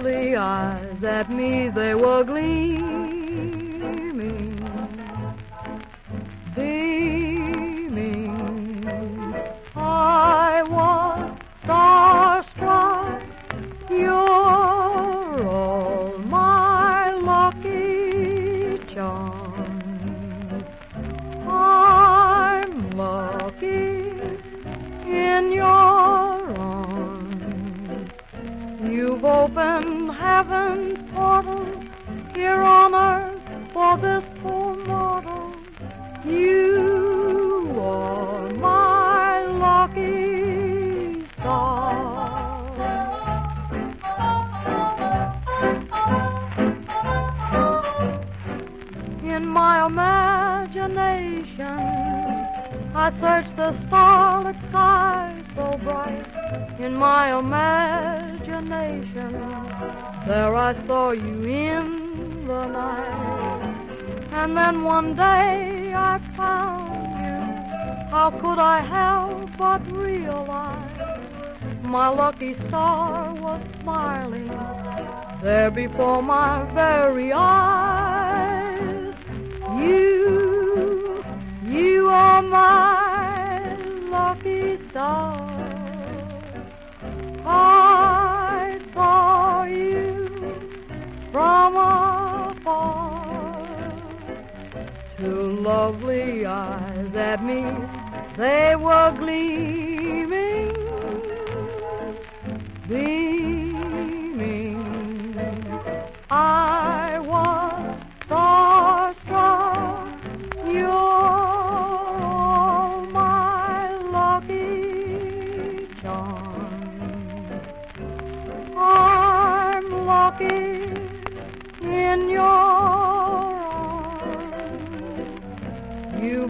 lovely eyes at me they were gleaming, beaming. I was starstruck. You're all my lucky charms. I'm lucky in your arms. You've opened heaven's portal here on earth for this poor mortal. You are my lucky star. In my imagination I searched the starlit sky so bright. In my imagination there I saw you in the night. And then one day I found you. How could I help but realize my lucky star was smiling there before my very eyes? You are my lucky star. I saw you from afar. Two lovely eyes at me, they were gleaming, beaming. I was starstruck. You're all my lucky charms. I'm lucky in your